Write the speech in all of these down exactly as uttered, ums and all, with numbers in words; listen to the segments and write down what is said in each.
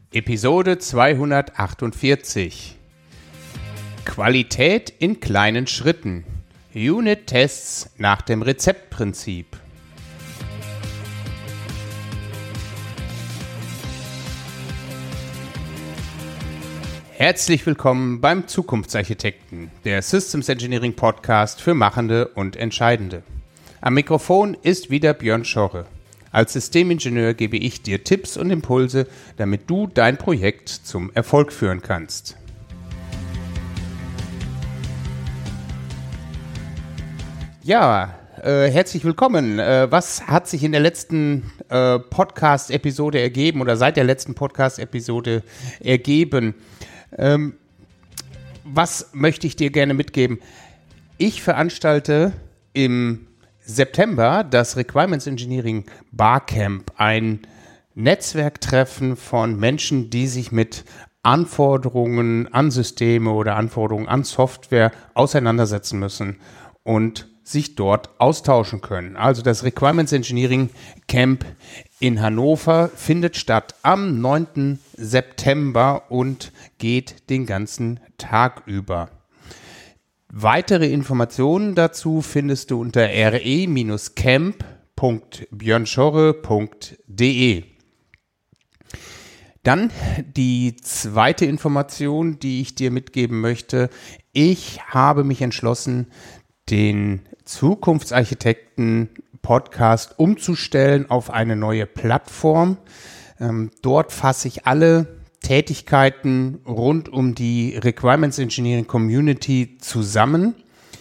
Episode zweihundertachtundvierzig. Qualität in kleinen Schritten. Unit-Tests nach dem Rezeptprinzip. Herzlich willkommen beim Zukunftsarchitekten, der Systems Engineering Podcast für Machende und Entscheidende. Am Mikrofon ist wieder Björn Schorre. Als Systemingenieur gebe ich dir Tipps und Impulse, damit du dein Projekt zum Erfolg führen kannst. Ja, äh, herzlich willkommen. Äh, was hat sich in der letzten äh, Podcast-Episode ergeben oder seit der letzten Podcast-Episode ergeben? Ähm, was möchte ich dir gerne mitgeben? Ich veranstalte im September das Requirements Engineering Barcamp, ein Netzwerktreffen von Menschen, die sich mit Anforderungen an Systeme oder Anforderungen an Software auseinandersetzen müssen und sich dort austauschen können. Also das Requirements Engineering Camp in Hannover findet statt am neunten September und geht den ganzen Tag über. Weitere Informationen dazu findest du unter r e camp punkt björnschorre punkt de. Dann die zweite Information, die ich dir mitgeben möchte. Ich habe mich entschlossen, den Zukunftsarchitekten-Podcast umzustellen auf eine neue Plattform. Ähm, dort fasse ich alle Tätigkeiten rund um die Requirements Engineering Community zusammen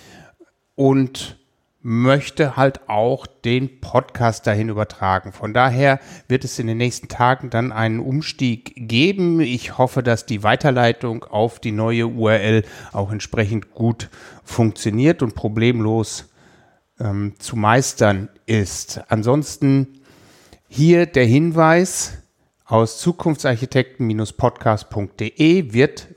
und möchte halt auch den Podcast dahin übertragen. Von daher wird es in den nächsten Tagen dann einen Umstieg geben. Ich hoffe, dass die Weiterleitung auf die neue U R L auch entsprechend gut funktioniert und problemlos ähm, zu meistern ist. Ansonsten hier der Hinweis: Aus zukunftsarchitekten-podcast punkt de wird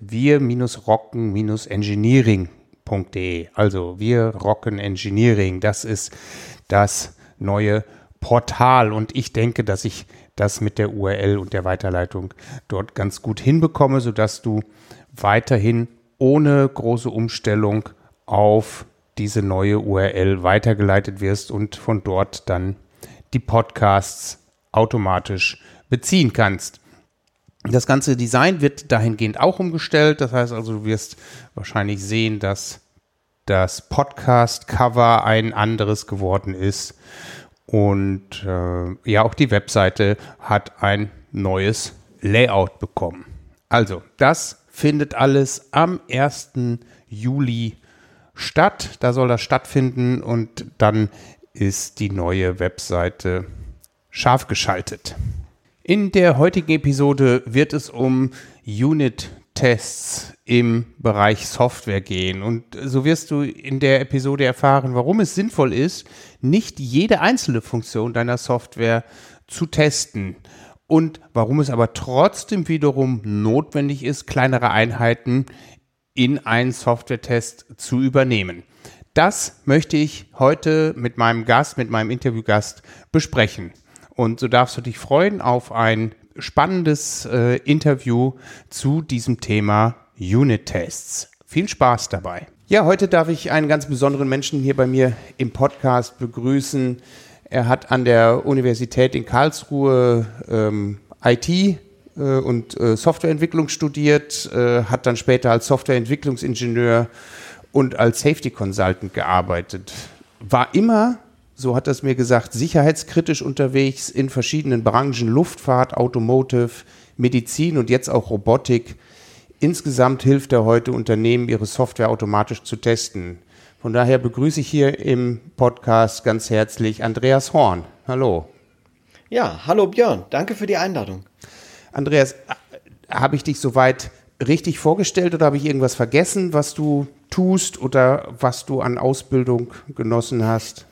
wir-rocken-engineering punkt de. Also wir rocken Engineering. Das ist das neue Portal und ich denke, dass ich das mit der U R L und der Weiterleitung dort ganz gut hinbekomme, sodass du weiterhin ohne große Umstellung auf diese neue U R L weitergeleitet wirst und von dort dann die Podcasts automatisch beziehen kannst. Das ganze Design wird dahingehend auch umgestellt. Das heißt also, du wirst wahrscheinlich sehen, dass das Podcast-Cover ein anderes geworden ist. Und äh, ja, auch die Webseite hat ein neues Layout bekommen. Also, das findet alles am ersten Juli statt. Da soll das stattfinden und dann ist die neue Webseite scharf geschaltet. In der heutigen Episode wird es um Unit-Tests im Bereich Software gehen. Und so wirst du in der Episode erfahren, warum es sinnvoll ist, nicht jede einzelne Funktion deiner Software zu testen. Und warum es aber trotzdem wiederum notwendig ist, kleinere Einheiten in einen Software-Test zu übernehmen. Das möchte ich heute mit meinem Gast, mit meinem Interviewgast besprechen. Und so darfst du dich freuen auf ein spannendes äh, Interview zu diesem Thema Unit-Tests. Viel Spaß dabei. Ja, heute darf ich einen ganz besonderen Menschen hier bei mir im Podcast begrüßen. Er hat an der Universität in Karlsruhe ähm, I T äh, und äh, Softwareentwicklung studiert, äh, hat dann später als Softwareentwicklungsingenieur und als Safety Consultant gearbeitet. War immer, so hat er es mir gesagt, sicherheitskritisch unterwegs in verschiedenen Branchen, Luftfahrt, Automotive, Medizin und jetzt auch Robotik. Insgesamt hilft er heute Unternehmen, ihre Software automatisch zu testen. Von daher begrüße ich hier im Podcast ganz herzlich Andreas Horn. Hallo. Ja, hallo Björn, danke für die Einladung. Andreas, habe ich dich soweit richtig vorgestellt oder habe ich irgendwas vergessen, was du tust oder was du an Ausbildung genossen hast?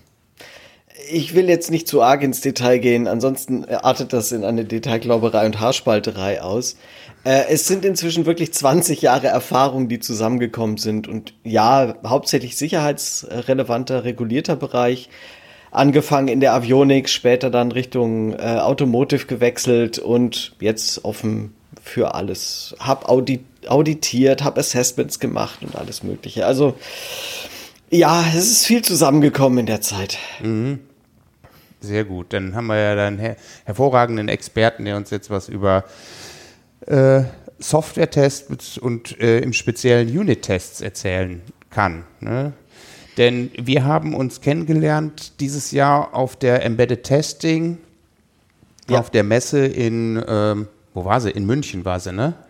Ich will jetzt nicht zu arg ins Detail gehen, ansonsten artet das in eine Detailglauberei und Haarspalterei aus. Äh, es sind inzwischen wirklich zwanzig Jahre Erfahrung, die zusammengekommen sind und ja, hauptsächlich sicherheitsrelevanter, regulierter Bereich, angefangen in der Avionik, später dann Richtung äh, Automotive gewechselt und jetzt auf dem für alles. Hab audit, auditiert, hab Assessments gemacht und alles Mögliche. Also ja, es ist viel zusammengekommen in der Zeit. Mhm. Sehr gut. Dann haben wir ja einen her- hervorragenden Experten, der uns jetzt was über äh, Software-Tests und äh, im speziellen Unit-Tests erzählen kann. Ne? Denn wir haben uns kennengelernt dieses Jahr auf der Embedded Testing, ja. auf der Messe in, ähm, wo war sie? In München war sie, ne?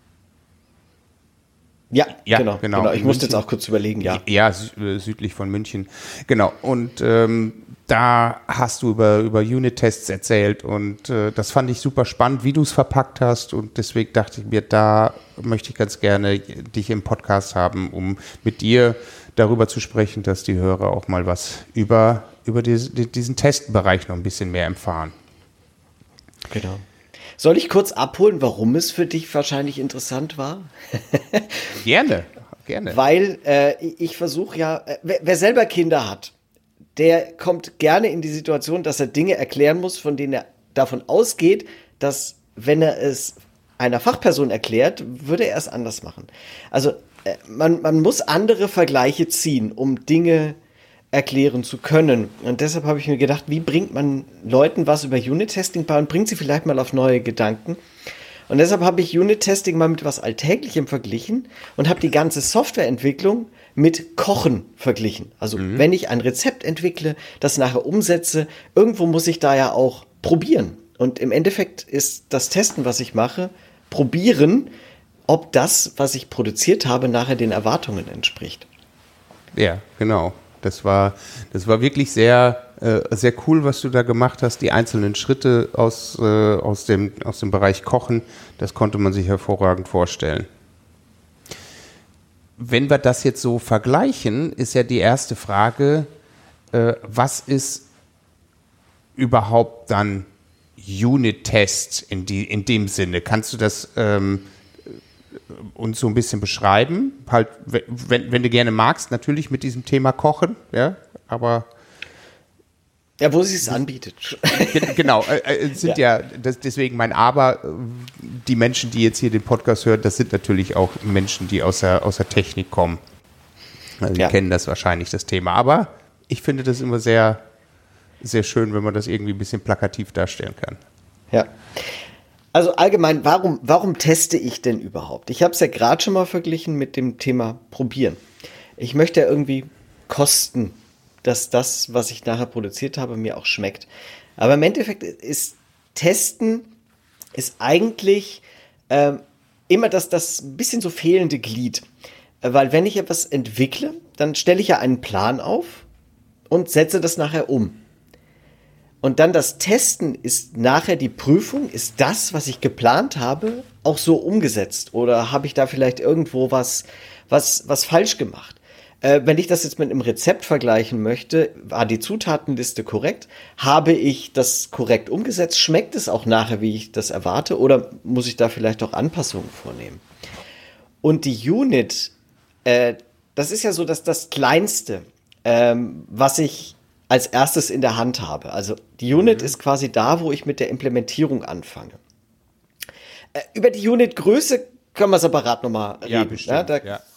Ja, ja genau, genau. genau. Ich musste München. jetzt auch kurz überlegen, ja. Ja, sü- südlich von München. Genau. Und ähm, da hast du über, über Unit-Tests erzählt und äh, das fand ich super spannend, wie du es verpackt hast und deswegen dachte ich mir, da möchte ich ganz gerne dich im Podcast haben, um mit dir darüber zu sprechen, dass die Hörer auch mal was über, über die, diesen Testbereich noch ein bisschen mehr erfahren. Genau. Soll ich kurz abholen, warum es für dich wahrscheinlich interessant war? Gerne, gerne. Weil äh, ich versuche ja, äh, wer, wer selber Kinder hat, der kommt gerne in die Situation, dass er Dinge erklären muss, von denen er davon ausgeht, dass, wenn er es einer Fachperson erklärt, würde er es anders machen. Also äh, man, man muss andere Vergleiche ziehen, um Dinge erklären zu können. Und deshalb habe ich mir gedacht, wie bringt man Leuten was über Unit-Testing bei und bringt sie vielleicht mal auf neue Gedanken. Und deshalb habe ich Unit-Testing mal mit was Alltäglichem verglichen und habe die ganze Softwareentwicklung mit Kochen verglichen. Also mhm. wenn ich ein Rezept entwickle, das nachher umsetze, irgendwo muss ich da ja auch probieren. Und im Endeffekt ist das Testen, was ich mache, probieren, ob das, was ich produziert habe, nachher den Erwartungen entspricht. Ja, genau. Das war, das war wirklich sehr, äh, sehr cool, was du da gemacht hast. Die einzelnen Schritte aus, äh, aus, dem, aus dem Bereich Kochen, das konnte man sich hervorragend vorstellen. Wenn wir das jetzt so vergleichen, ist ja die erste Frage, äh, was ist überhaupt dann Unit-Test in, die, in dem Sinne? Kannst du das ähm, uns so ein bisschen beschreiben? Halt, wenn, wenn du gerne magst, natürlich mit diesem Thema Kochen, ja, aber ja, wo sie es anbietet. Genau, äh, sind ja, ja das, deswegen mein Aber, die Menschen, die jetzt hier den Podcast hören, das sind natürlich auch Menschen, die aus der, aus der Technik kommen. Also die ja. kennen das wahrscheinlich, das Thema. Aber ich finde das immer sehr, sehr schön, wenn man das irgendwie ein bisschen plakativ darstellen kann. Ja. Also allgemein, warum, warum teste ich denn überhaupt? Ich habe es ja gerade schon mal verglichen mit dem Thema Probieren. Ich möchte ja irgendwie kosten, dass das, was ich nachher produziert habe, mir auch schmeckt. Aber im Endeffekt ist Testen ist eigentlich äh, immer das, das bisschen so fehlende Glied. Weil wenn ich etwas entwickle, dann stelle ich ja einen Plan auf und setze das nachher um. Und dann das Testen ist nachher die Prüfung, ist das, was ich geplant habe, auch so umgesetzt? Oder habe ich da vielleicht irgendwo was, was, was falsch gemacht? Äh, wenn ich das jetzt mit einem Rezept vergleichen möchte, war die Zutatenliste korrekt? Habe ich das korrekt umgesetzt? Schmeckt es auch nachher, wie ich das erwarte? Oder muss ich da vielleicht auch Anpassungen vornehmen? Und die Unit, äh, das ist ja so, dass das Kleinste, ähm, was ich als erstes in der Hand habe. Also die Unit mhm. ist quasi da, wo ich mit der Implementierung anfange. Äh, über die Unit-Größe können wir separat nochmal reden. Ja, bestimmt. Ja, da, ja.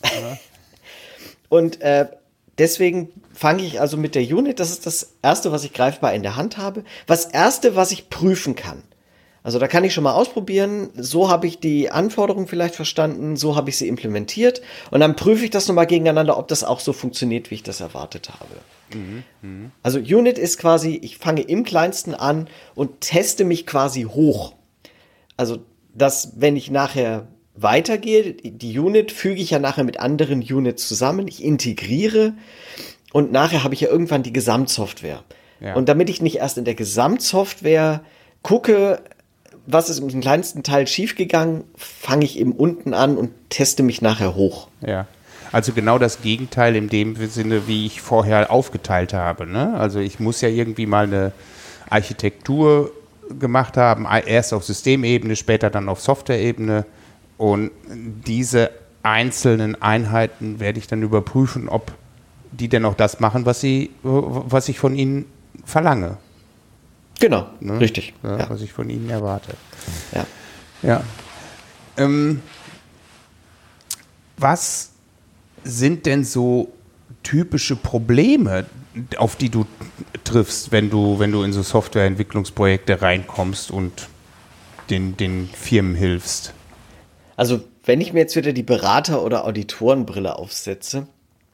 Und äh, deswegen fange ich also mit der Unit, das ist das Erste, was ich greifbar in der Hand habe. Das Erste, was ich prüfen kann. Also da kann ich schon mal ausprobieren, so habe ich die Anforderungen vielleicht verstanden, so habe ich sie implementiert und dann prüfe ich das nochmal gegeneinander, ob das auch so funktioniert, wie ich das erwartet habe. Mhm, mh. Also Unit ist quasi, ich fange im Kleinsten an und teste mich quasi hoch. Also dass, wenn ich nachher weitergehe, die Unit füge ich ja nachher mit anderen Units zusammen, ich integriere und nachher habe ich ja irgendwann die Gesamtsoftware. Ja. Und damit ich nicht erst in der Gesamtsoftware gucke, was ist im kleinsten Teil schiefgegangen, fange ich eben unten an und teste mich nachher hoch. Ja, also genau das Gegenteil in dem Sinne, wie ich vorher aufgeteilt habe. Ne? Also ich muss ja irgendwie mal eine Architektur gemacht haben, erst auf Systemebene, später dann auf Softwareebene. Und diese einzelnen Einheiten werde ich dann überprüfen, ob die denn auch das machen, was sie, was ich von ihnen verlange. Genau, ne? Richtig. Ja, ja. Was ich von ihnen erwarte. Ja. Ja. Ähm, was sind denn so typische Probleme, auf die du triffst, wenn du, wenn du in so Softwareentwicklungsprojekte reinkommst und den, den Firmen hilfst? Also wenn ich mir jetzt wieder die Berater- oder Auditorenbrille aufsetze,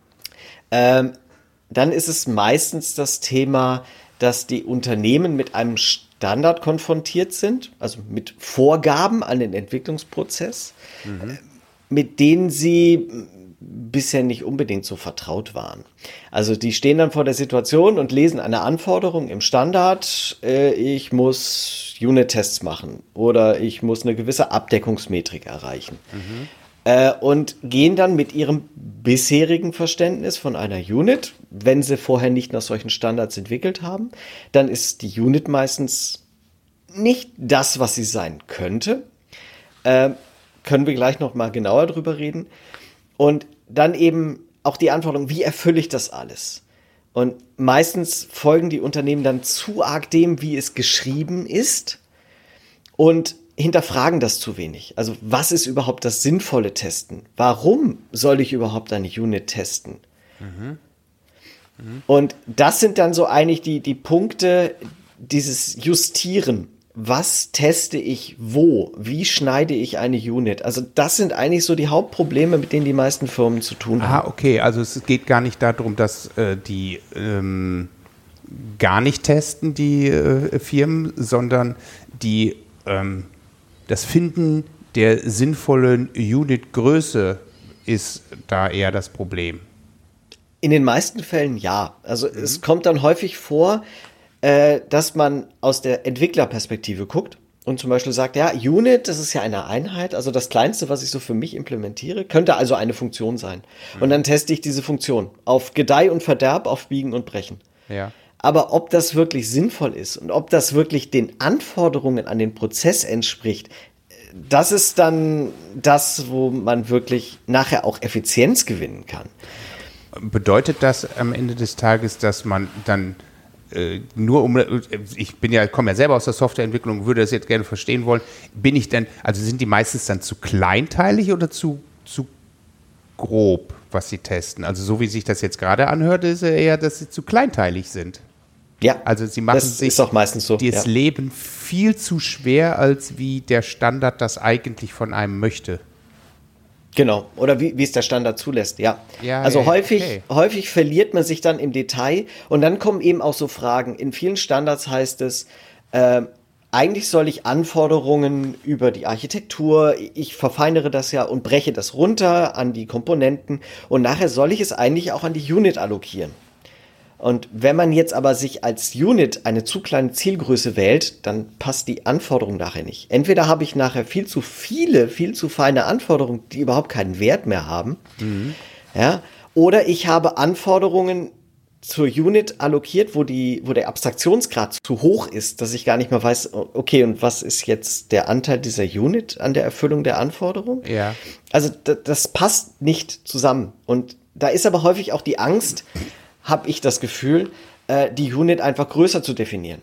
ähm, dann ist es meistens das Thema, dass die Unternehmen mit einem Standard konfrontiert sind, also mit Vorgaben an den Entwicklungsprozess, mhm. mit denen sie bisher nicht unbedingt so vertraut waren. Also die stehen dann vor der Situation und lesen eine Anforderung im Standard, äh, ich muss Unit-Tests machen oder ich muss eine gewisse Abdeckungsmetrik erreichen. Mhm. Äh, und gehen dann mit ihrem bisherigen Verständnis von einer Unit, wenn sie vorher nicht nach solchen Standards entwickelt haben, dann ist die Unit meistens nicht das, was sie sein könnte. Äh, können wir gleich noch mal genauer drüber reden. Und dann eben auch die Anforderung, wie erfülle ich das alles? Und meistens folgen die Unternehmen dann zu arg dem, wie es geschrieben ist und hinterfragen das zu wenig. Also was ist überhaupt das sinnvolle Testen? Warum soll ich überhaupt eine Unit testen? Mhm. Mhm. Und das sind dann so eigentlich die, die Punkte, dieses Justieren. Was teste ich wo? Wie schneide ich eine Unit? Also das sind eigentlich so die Hauptprobleme, mit denen die meisten Firmen zu tun haben. Ah, okay. Also es geht gar nicht darum, dass äh, die ähm, gar nicht testen, die äh, Firmen, sondern die ähm, das Finden der sinnvollen Unit-Größe ist da eher das Problem. In den meisten Fällen ja. Also mhm. es kommt dann häufig vor, äh, dass man aus der Entwicklerperspektive guckt und zum Beispiel sagt, ja, Unit, das ist ja eine Einheit, also das Kleinste, was ich so für mich implementiere, könnte also eine Funktion sein. Mhm. Und dann teste ich diese Funktion auf Gedeih und Verderb, auf Biegen und Brechen. Ja. Aber ob das wirklich sinnvoll ist und ob das wirklich den Anforderungen an den Prozess entspricht, das ist dann das, wo man wirklich nachher auch Effizienz gewinnen kann. Bedeutet das am Ende des Tages, dass man dann äh, nur um, ich bin ja, komme ja selber aus der Softwareentwicklung, würde das jetzt gerne verstehen wollen, bin ich denn, also sind die meistens dann zu kleinteilig oder zu, zu grob, was sie testen? Also so wie sich das jetzt gerade anhört, ist ja eher, dass sie zu kleinteilig sind. Ja, also sie machen das sich ist auch meistens so, das ja. Leben viel zu schwer, als wie der Standard das eigentlich von einem möchte. Genau, oder wie, wie es der Standard zulässt, ja. ja also ja, häufig, okay. häufig verliert man sich dann im Detail und dann kommen eben auch so Fragen. In vielen Standards heißt es, äh, eigentlich soll ich Anforderungen über die Architektur, ich verfeinere das ja und breche das runter an die Komponenten und nachher soll ich es eigentlich auch an die Unit allokieren. Und wenn man jetzt aber sich als Unit eine zu kleine Zielgröße wählt, dann passt die Anforderung nachher nicht. Entweder habe ich nachher viel zu viele, viel zu feine Anforderungen, die überhaupt keinen Wert mehr haben, mhm. ja, oder ich habe Anforderungen zur Unit allokiert, wo die, wo der Abstraktionsgrad zu hoch ist, dass ich gar nicht mehr weiß, okay, und was ist jetzt der Anteil dieser Unit an der Erfüllung der Anforderung? Ja. Also d- das passt nicht zusammen. Und da ist aber häufig auch die Angst, habe ich das Gefühl, äh, die Unit einfach größer zu definieren.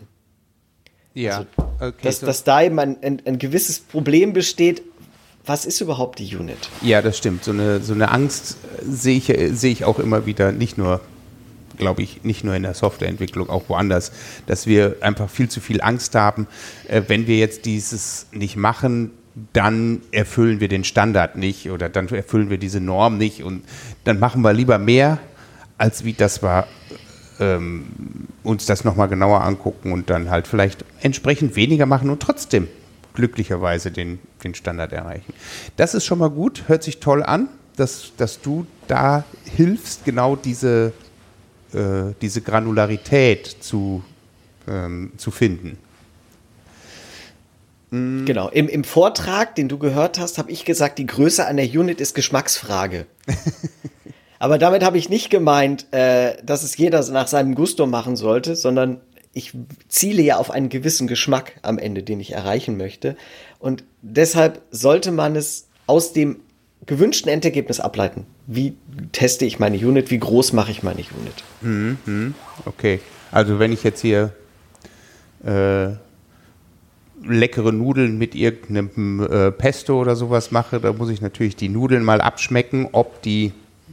Ja, also, okay. Dass, so. dass da eben ein, ein, ein gewisses Problem besteht, was ist überhaupt die Unit? Ja, das stimmt. So eine, so eine Angst sehe ich, sehe ich auch immer wieder, nicht nur, glaube ich, nicht nur in der Softwareentwicklung, auch woanders, dass wir einfach viel zu viel Angst haben, äh, wenn wir jetzt dieses nicht machen, dann erfüllen wir den Standard nicht oder dann erfüllen wir diese Norm nicht und dann machen wir lieber mehr, als wie das war, ähm, uns das nochmal genauer angucken und dann halt vielleicht entsprechend weniger machen und trotzdem glücklicherweise den, den Standard erreichen. Das ist schon mal gut, hört sich toll an, dass, dass du da hilfst, genau diese, äh, diese Granularität zu, ähm, zu finden. Genau, im, im Vortrag, den du gehört hast, habe ich gesagt, die Größe einer Unit ist Geschmacksfrage. Aber damit habe ich nicht gemeint, äh, dass es jeder nach seinem Gusto machen sollte, sondern ich ziele ja auf einen gewissen Geschmack am Ende, den ich erreichen möchte. Und deshalb sollte man es aus dem gewünschten Endergebnis ableiten. Wie teste ich meine Unit? Wie groß mache ich meine Unit? Mhm, okay, also wenn ich jetzt hier äh, leckere Nudeln mit irgendeinem äh, Pesto oder sowas mache, da muss ich natürlich die Nudeln mal abschmecken, ob die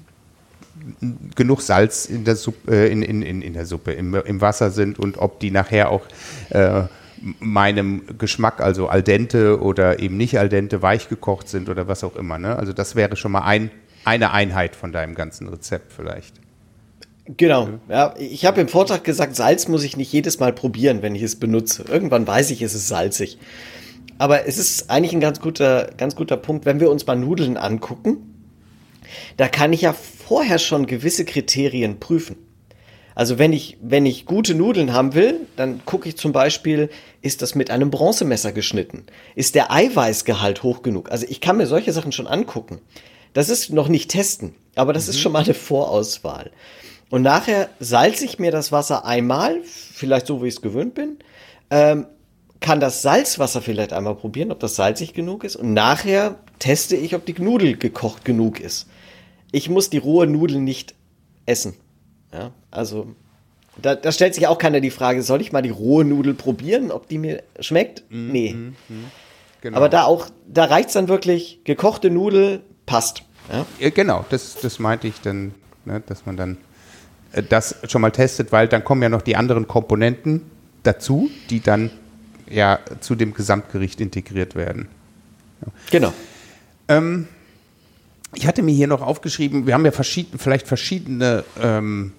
genug Salz in der Suppe, äh, in, in, in, in der Suppe, im, im Wasser sind und ob die nachher auch äh, meinem Geschmack, also al dente oder eben nicht al dente, weich gekocht sind oder was auch immer. Ne? Also das wäre schon mal ein, eine Einheit von deinem ganzen Rezept vielleicht. Genau, ja. Ich habe im Vortrag gesagt, Salz muss ich nicht jedes Mal probieren, wenn ich es benutze. Irgendwann weiß ich, es ist salzig. Aber es ist eigentlich ein ganz guter, ganz guter Punkt, wenn wir uns mal Nudeln angucken. Da kann ich ja vorher schon gewisse Kriterien prüfen. Also wenn ich, wenn ich gute Nudeln haben will, dann gucke ich zum Beispiel, ist das mit einem Bronzemesser geschnitten? Ist der Eiweißgehalt hoch genug? Also ich kann mir solche Sachen schon angucken. Das ist noch nicht testen, aber das mhm. ist schon mal eine Vorauswahl. Und nachher salze ich mir das Wasser einmal, vielleicht so, wie ich es gewöhnt bin, ähm, kann das Salzwasser vielleicht einmal probieren, ob das salzig genug ist. Und nachher teste ich, ob die Nudel gekocht genug ist. Ich muss die rohe Nudel nicht essen. Ja, also da, da stellt sich auch keiner die Frage, soll ich mal die rohe Nudel probieren, ob die mir schmeckt? Mm, nee. Mm, mm, genau. Aber da auch, da reicht es dann wirklich, gekochte Nudel passt. Ja? Ja, genau, das, das meinte ich dann, ne, dass man dann äh, das schon mal testet, weil dann kommen ja noch die anderen Komponenten dazu, die dann ja zu dem Gesamtgericht integriert werden. Ja. Genau. Ähm, ich hatte mir hier noch aufgeschrieben, wir haben ja verschieden, vielleicht verschiedene ähm,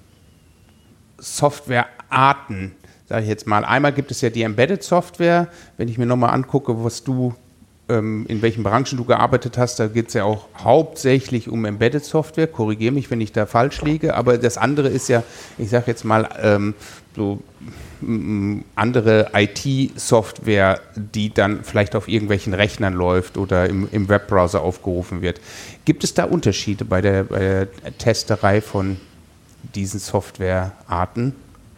Softwarearten, sage ich jetzt mal. Einmal gibt es ja die Embedded Software. Wenn ich mir nochmal angucke, was du, ähm, in welchen Branchen du gearbeitet hast, da geht es ja auch hauptsächlich um Embedded Software. Korrigiere mich, wenn ich da falsch liege. Aber das andere ist ja, ich sage jetzt mal, ähm, so m- andere I T-Software, die dann vielleicht auf irgendwelchen Rechnern läuft oder im, im Webbrowser aufgerufen wird. Gibt es da Unterschiede bei der, bei der Testerei von diesen Softwarearten?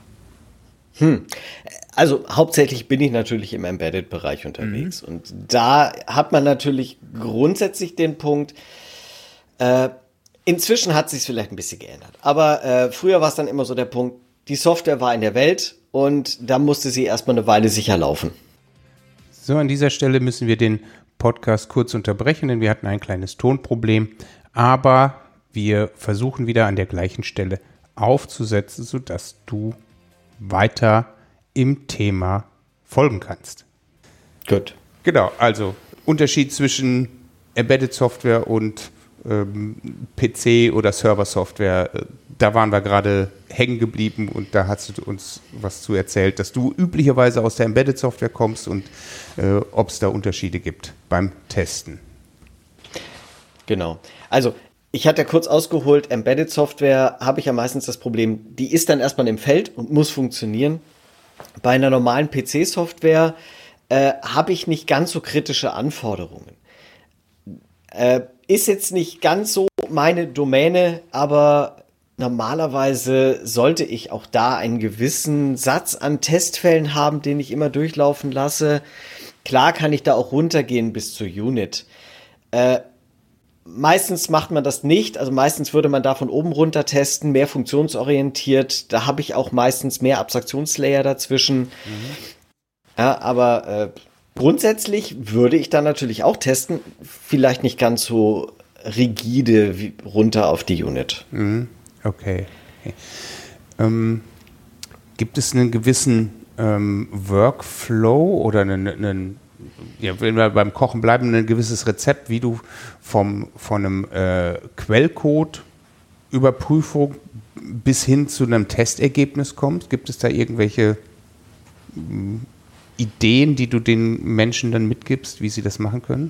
Hm. Also hauptsächlich bin ich natürlich im Embedded-Bereich unterwegs. Mhm. Und da hat man natürlich grundsätzlich den Punkt, äh, inzwischen hat es sich vielleicht ein bisschen geändert. Aber äh, früher war es dann immer so der Punkt, die Software war in der Welt und da musste sie erstmal eine Weile sicher laufen. So, an dieser Stelle müssen wir den Podcast kurz unterbrechen, denn wir hatten ein kleines Tonproblem. Aber wir versuchen wieder an der gleichen Stelle aufzusetzen, sodass du weiter im Thema folgen kannst. Gut. Genau, also Unterschied zwischen Embedded Software und ähm, P C- oder Server-Software. Da waren wir gerade hängen geblieben und da hast du uns was zu erzählt, dass du üblicherweise aus der Embedded Software kommst und äh, ob es da Unterschiede gibt beim Testen. Genau. Also ich hatte ja kurz ausgeholt, Embedded Software habe ich ja meistens das Problem, die ist dann erstmal im Feld und muss funktionieren. Bei einer normalen P C-Software äh, habe ich nicht ganz so kritische Anforderungen. Äh, ist jetzt nicht ganz so meine Domäne, aber normalerweise sollte ich auch da einen gewissen Satz an Testfällen haben, den ich immer durchlaufen lasse. Klar kann ich da auch runtergehen bis zur Unit. Äh, Meistens macht man das nicht, also meistens würde man da von oben runter testen, mehr funktionsorientiert, da habe ich auch meistens mehr Abstraktionslayer dazwischen. Mhm. Ja, aber äh, grundsätzlich würde ich da natürlich auch testen, vielleicht nicht ganz so rigide wie runter auf die Unit. Mhm. Okay. okay. Ähm, gibt es einen gewissen ähm, Workflow oder einen, einen ja, wenn wir beim Kochen bleiben, ein gewisses Rezept, wie du vom, von einem äh, Quellcode Überprüfung bis hin zu einem Testergebnis kommst? Gibt es da irgendwelche m, Ideen, die du den Menschen dann mitgibst, wie sie das machen können?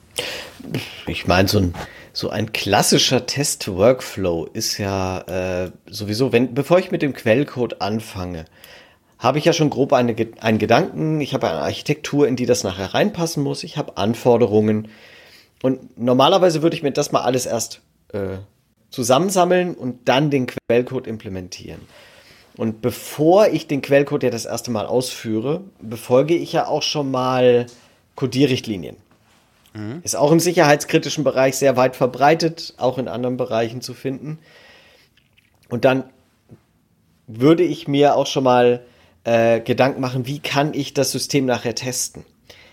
Ich meine, so ein, so ein klassischer Test-Workflow ist ja äh, sowieso, wenn, bevor ich mit dem Quellcode anfange, habe ich ja schon grob eine, einen Gedanken, ich habe eine Architektur, in die das nachher reinpassen muss, ich habe Anforderungen und normalerweise würde ich mir das mal alles erst äh, zusammensammeln und dann den Quellcode implementieren. Und bevor ich den Quellcode ja das erste Mal ausführe, befolge ich ja auch schon mal Codierrichtlinien. Mhm. Ist auch im sicherheitskritischen Bereich sehr weit verbreitet, auch in anderen Bereichen zu finden. Und dann würde ich mir auch schon mal Äh, Gedanken machen, wie kann ich das System nachher testen?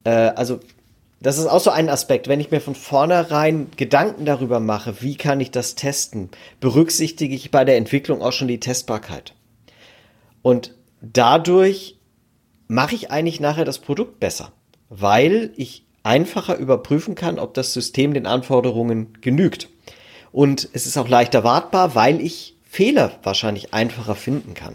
Äh, also das ist auch so ein Aspekt, wenn ich mir von vornherein Gedanken darüber mache, wie kann ich das testen, berücksichtige ich bei der Entwicklung auch schon die Testbarkeit. Und dadurch mache ich eigentlich nachher das Produkt besser, weil ich einfacher überprüfen kann, ob das System den Anforderungen genügt. Und es ist auch leichter wartbar, weil ich Fehler wahrscheinlich einfacher finden kann.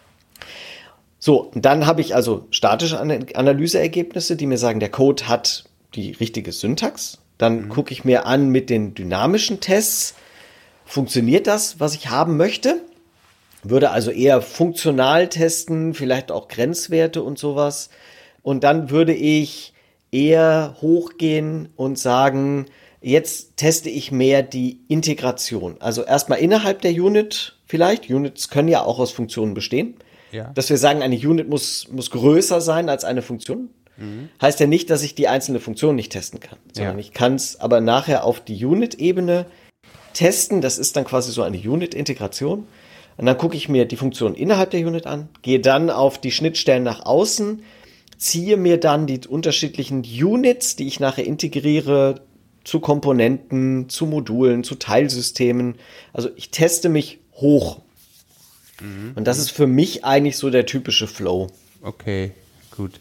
So, dann habe ich also statische Analyseergebnisse, die mir sagen, der Code hat die richtige Syntax. Dann mhm. gucke ich mir an mit den dynamischen Tests, funktioniert das, was ich haben möchte? Würde also eher funktional testen, vielleicht auch Grenzwerte und sowas. Und dann würde ich eher hochgehen und sagen, jetzt teste ich mehr die Integration. Also erstmal innerhalb der Unit vielleicht. Units können ja auch aus Funktionen bestehen. Ja. Dass wir sagen, eine Unit muss, muss größer sein als eine Funktion. Mhm. Heißt ja nicht, dass ich die einzelne Funktion nicht testen kann, sondern ja. ich kann es aber nachher auf die Unit-Ebene testen. Das ist dann quasi so eine Unit-Integration. Und dann gucke ich mir die Funktion innerhalb der Unit an, gehe dann auf die Schnittstellen nach außen, ziehe mir dann die unterschiedlichen Units, die ich nachher integriere, zu Komponenten, zu Modulen, zu Teilsystemen. Also ich teste mich hoch. Mhm. Und das ist für mich eigentlich so der typische Flow. Okay, gut.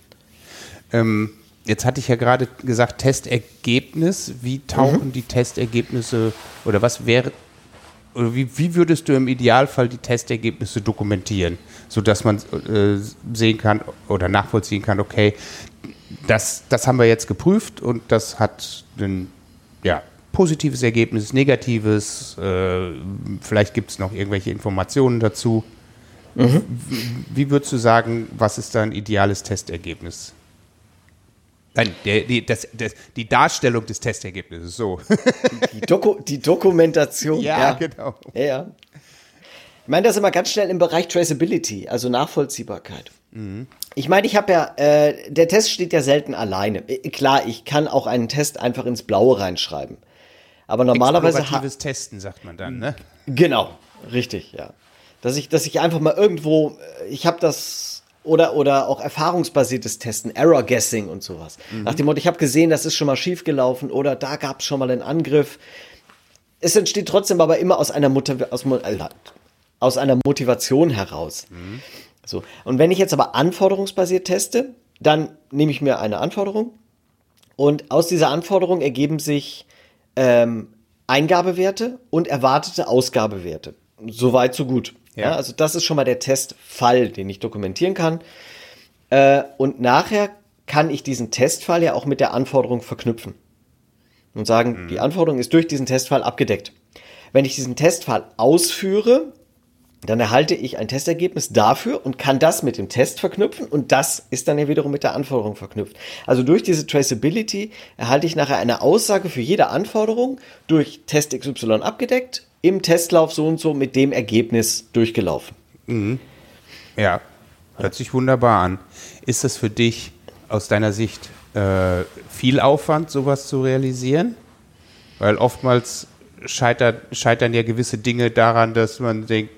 Ähm, jetzt hatte ich ja gerade gesagt, Testergebnis. Wie tauchen mhm. die Testergebnisse oder was wäre, oder wie, wie würdest du im Idealfall die Testergebnisse dokumentieren, sodass man äh, sehen kann oder nachvollziehen kann, okay, das, das haben wir jetzt geprüft und das hat ein ja, positives Ergebnis, negatives, äh, vielleicht gibt es noch irgendwelche Informationen dazu. Mhm. Wie, wie würdest du sagen, was ist da ein ideales Testergebnis? Nein, der, die, das, das, die Darstellung des Testergebnisses, so. Die, Doku, die Dokumentation. Ja, ja, genau. Ja, ja. Ich meine, das ist immer ganz schnell im Bereich Traceability, also Nachvollziehbarkeit. Mhm. Ich meine, ich habe ja, äh, der Test steht ja selten alleine. Klar, ich kann auch einen Test einfach ins Blaue reinschreiben. Aber normalerweise... Exploratives Testen, sagt man dann, ne? Genau, richtig, ja. Dass ich, dass ich einfach mal irgendwo, ich habe das... Oder, oder auch erfahrungsbasiertes Testen, Error Guessing und sowas. Mhm. Nach dem Motto, ich habe gesehen, das ist schon mal schief gelaufen oder da gab es schon mal einen Angriff. Es entsteht trotzdem aber immer aus einer, Motiv- aus, aus einer Motivation heraus. Mhm. So. Und wenn ich jetzt aber anforderungsbasiert teste, dann nehme ich mir eine Anforderung und aus dieser Anforderung ergeben sich ähm, Eingabewerte und erwartete Ausgabewerte. Soweit, so gut. Ja. Ja, also das ist schon mal der Testfall, den ich dokumentieren kann. Äh, und nachher kann ich diesen Testfall ja auch mit der Anforderung verknüpfen und sagen, mhm. die Anforderung ist durch diesen Testfall abgedeckt. Wenn ich diesen Testfall ausführe, dann erhalte ich ein Testergebnis dafür und kann das mit dem Test verknüpfen und das ist dann ja wiederum mit der Anforderung verknüpft. Also durch diese Traceability erhalte ich nachher eine Aussage für jede Anforderung durch Test X Y abgedeckt, im Testlauf so und so mit dem Ergebnis durchgelaufen. Mhm. Ja, hört sich wunderbar an. Ist das für dich aus deiner Sicht äh, viel Aufwand, sowas zu realisieren? Weil oftmals scheitert, scheitern ja gewisse Dinge daran, dass man denkt,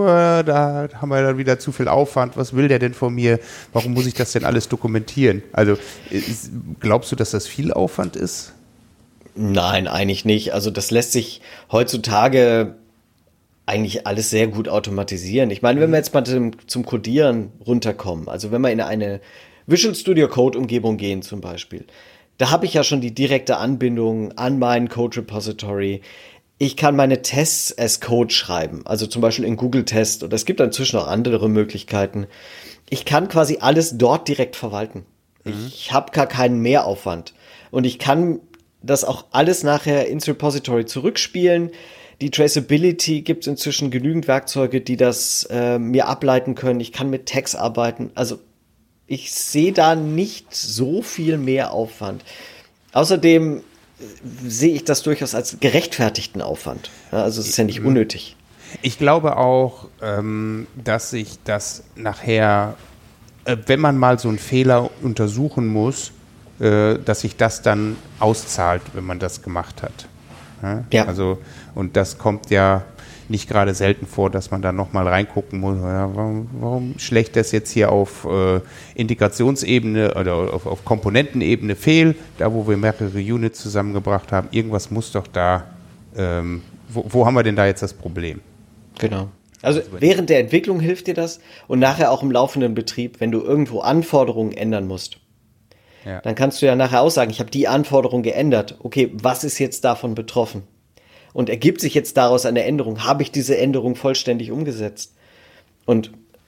da haben wir dann wieder zu viel Aufwand, was will der denn von mir? Warum muss ich das denn alles dokumentieren? Also ist, glaubst du, dass das viel Aufwand ist? Nein, eigentlich nicht. Also das lässt sich heutzutage eigentlich alles sehr gut automatisieren. Ich meine, wenn wir jetzt mal zum, zum Codieren runterkommen, also wenn wir in eine Visual Studio Code Umgebung gehen zum Beispiel, da habe ich ja schon die direkte Anbindung an meinen Code Repository. Ich kann meine Tests als Code schreiben, also zum Beispiel in Google Test oder es gibt inzwischen auch andere Möglichkeiten. Ich kann quasi alles dort direkt verwalten. Mhm. Ich habe gar keinen Mehraufwand und ich kann das auch alles nachher ins Repository zurückspielen. Die Traceability gibt es inzwischen genügend Werkzeuge, die das äh, mir ableiten können. Ich kann mit Tags arbeiten. Also ich sehe da nicht so viel mehr Aufwand. Außerdem äh, sehe ich das durchaus als gerechtfertigten Aufwand. Ja, also es ist ja nicht unnötig. Ich glaube auch, ähm, dass sich das nachher, äh, wenn man mal so einen Fehler untersuchen muss, dass sich das dann auszahlt, wenn man das gemacht hat. Ja? Ja. Also, und das kommt ja nicht gerade selten vor, dass man da nochmal reingucken muss, ja, warum, warum schlägt das jetzt hier auf äh, Integrationsebene oder auf, auf Komponentenebene fehl, da wo wir mehrere Units zusammengebracht haben, irgendwas muss doch da, ähm, wo, wo haben wir denn da jetzt das Problem? Genau. Also während der Entwicklung hilft dir das und nachher auch im laufenden Betrieb, wenn du irgendwo Anforderungen ändern musst. Ja. Dann kannst du ja nachher auch sagen, ich habe die Anforderung geändert. Okay, was ist jetzt davon betroffen? Und ergibt sich jetzt daraus eine Änderung? Habe ich diese Änderung vollständig umgesetzt? Und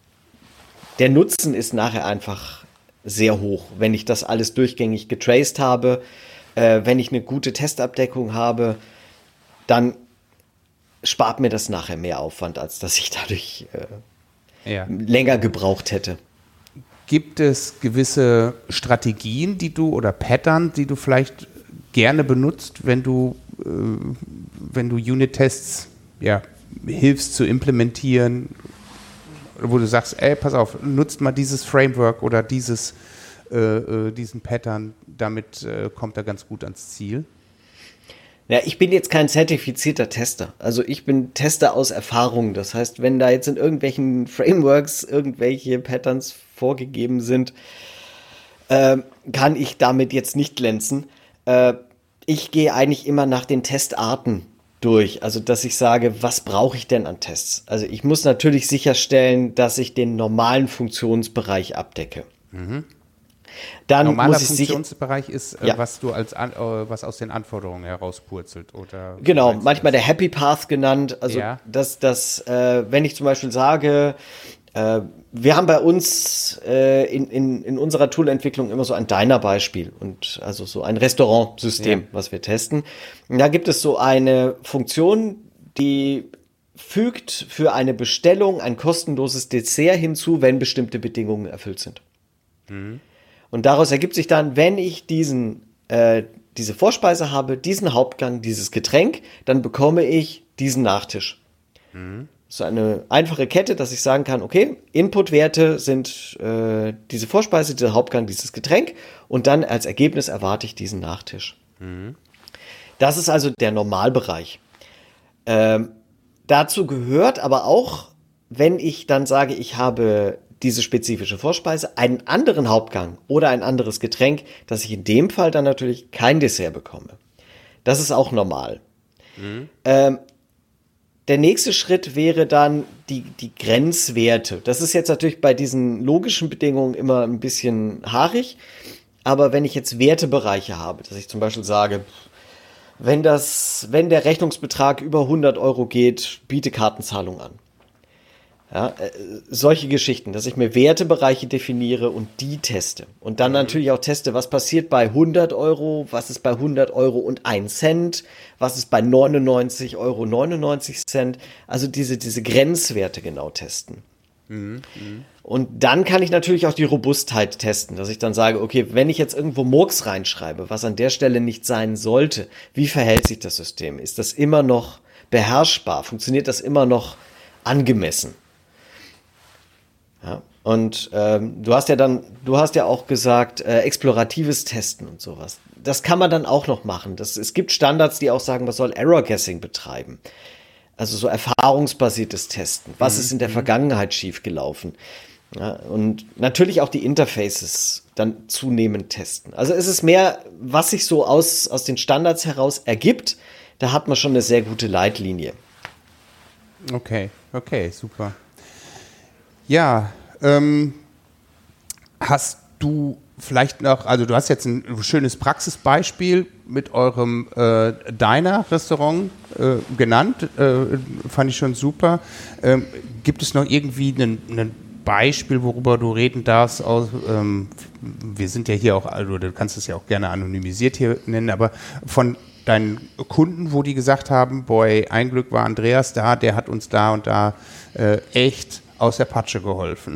der Nutzen ist nachher einfach sehr hoch, wenn ich das alles durchgängig getraced habe, äh, wenn ich eine gute Testabdeckung habe, dann spart mir das nachher mehr Aufwand, als dass ich dadurch äh, ja. länger gebraucht hätte. Gibt es gewisse Strategien, die du oder Pattern, die du vielleicht gerne benutzt, wenn du, äh, wenn du Unit-Tests ja, hilfst zu implementieren, wo du sagst, ey, pass auf, nutzt mal dieses Framework oder dieses, äh, diesen Pattern, damit äh, kommt er ganz gut ans Ziel? Ja, ich bin jetzt kein zertifizierter Tester. Also ich bin Tester aus Erfahrung. Das heißt, wenn da jetzt in irgendwelchen Frameworks irgendwelche Patterns vorgegeben sind, äh, kann ich damit jetzt nicht glänzen. Äh, ich gehe eigentlich immer nach den Testarten durch. Also dass ich sage, was brauche ich denn an Tests? Also ich muss natürlich sicherstellen, dass ich den normalen Funktionsbereich abdecke. Mhm. Dann Normaler muss ich Funktionsbereich ist, äh, ja. was du als an, äh, was aus den Anforderungen herauspurzelt, oder? Genau, manchmal der Happy Path genannt. Also ja. dass das, äh, wenn ich zum Beispiel sage, äh, wir haben bei uns äh, in, in, in unserer Toolentwicklung immer so ein Diner-Beispiel und also so ein Restaurantsystem, ja. was wir testen. Und da gibt es so eine Funktion, die fügt für eine Bestellung ein kostenloses Dessert hinzu, wenn bestimmte Bedingungen erfüllt sind. Mhm. Und daraus ergibt sich dann, wenn ich diesen, äh, diese Vorspeise habe, diesen Hauptgang, dieses Getränk, dann bekomme ich diesen Nachtisch. Mhm. So eine einfache Kette, dass ich sagen kann, okay, Inputwerte sind äh, diese Vorspeise, dieser Hauptgang, dieses Getränk und dann als Ergebnis erwarte ich diesen Nachtisch. Mhm. Das ist also der Normalbereich. Ähm, dazu gehört aber auch, wenn ich dann sage, ich habe diese spezifische Vorspeise, einen anderen Hauptgang oder ein anderes Getränk, dass ich in dem Fall dann natürlich kein Dessert bekomme. Das ist auch normal. Mhm. Ähm, der nächste Schritt wäre dann die, die Grenzwerte. Das ist jetzt natürlich bei diesen logischen Bedingungen immer ein bisschen haarig, aber wenn ich jetzt Wertebereiche habe, dass ich zum Beispiel sage, wenn, das, wenn der Rechnungsbetrag über hundert Euro geht, biete Kartenzahlung an. Ja, äh, solche Geschichten, dass ich mir Wertebereiche definiere und die teste. Und dann mhm. natürlich auch teste, was passiert bei hundert Euro, was ist bei hundert Euro und ein Cent, was ist bei neunundneunzig Euro neunundneunzig Cent. Also diese, diese Grenzwerte genau testen. Mhm. Mhm. Und dann kann ich natürlich auch die Robustheit testen, dass ich dann sage, okay, wenn ich jetzt irgendwo Murks reinschreibe, was an der Stelle nicht sein sollte, wie verhält sich das System? Ist das immer noch beherrschbar? Funktioniert das immer noch angemessen? Ja, und ähm, du hast ja dann, du hast ja auch gesagt, äh, exploratives Testen und sowas. Das kann man dann auch noch machen. Das, es gibt Standards, die auch sagen, man soll Error Guessing betreiben. Also so erfahrungsbasiertes Testen. Was mhm. ist in der Vergangenheit schiefgelaufen? Ja, und natürlich auch die Interfaces dann zunehmend testen. Also es ist mehr, was sich so aus, aus den Standards heraus ergibt. Da hat man schon eine sehr gute Leitlinie. Okay, okay, super. Ja, ähm, hast du vielleicht noch, also du hast jetzt ein schönes Praxisbeispiel mit eurem äh, Diner-Restaurant äh, genannt, äh, fand ich schon super. Ähm, gibt es noch irgendwie ein Beispiel, worüber du reden darfst? Aus, ähm, wir sind ja hier auch, also du kannst es ja auch gerne anonymisiert hier nennen, aber von deinen Kunden, wo die gesagt haben, boy, ein Glück war Andreas da, der hat uns da und da äh, echt aus der Patsche geholfen?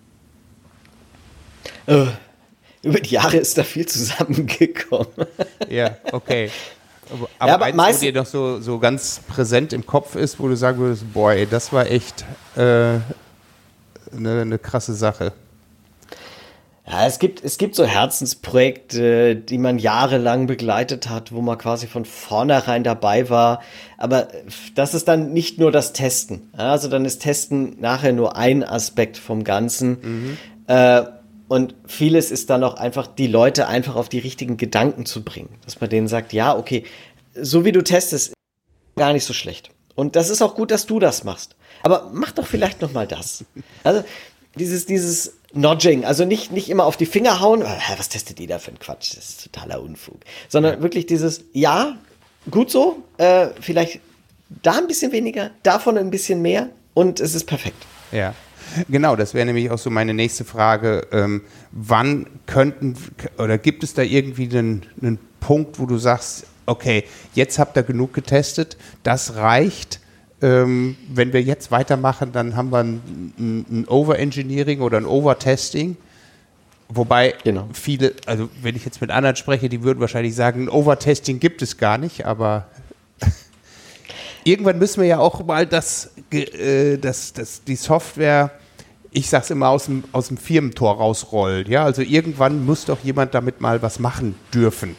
Uh, über die Jahre ist da viel zusammengekommen. Ja, okay. Aber, ja, aber eins, wo dir doch so, so ganz präsent im Kopf ist, wo du sagen würdest, boah, ey, das war echt eine äh, ne krasse Sache. Ja, es gibt, es gibt so Herzensprojekte, die man jahrelang begleitet hat, wo man quasi von vornherein dabei war. Aber das ist dann nicht nur das Testen. Also dann ist Testen nachher nur ein Aspekt vom Ganzen. Mhm. Äh, und vieles ist dann auch einfach, die Leute einfach auf die richtigen Gedanken zu bringen. Dass man denen sagt, ja, okay, so wie du testest, ist gar nicht so schlecht. Und das ist auch gut, dass du das machst. Aber mach doch vielleicht noch mal das. Also dieses, dieses Nudging, also nicht, nicht immer auf die Finger hauen, was testet ihr da für ein Quatsch, das ist totaler Unfug, sondern ja. wirklich dieses, ja, gut so, äh, vielleicht da ein bisschen weniger, davon ein bisschen mehr und es ist perfekt. Ja, genau, das wäre nämlich auch so meine nächste Frage, ähm, wann könnten, oder gibt es da irgendwie einen, einen Punkt, wo du sagst, okay, jetzt habt ihr genug getestet, das reicht. Ähm, wenn wir jetzt weitermachen, dann haben wir ein, ein, ein Overengineering oder ein Overtesting. Wobei genau. viele, also wenn ich jetzt mit anderen spreche, die würden wahrscheinlich sagen, ein Overtesting gibt es gar nicht, aber irgendwann müssen wir ja auch mal das, äh, das, das, die Software, ich sag's immer, aus dem, aus dem Firmentor rausrollen. Ja? Also irgendwann muss doch jemand damit mal was machen dürfen.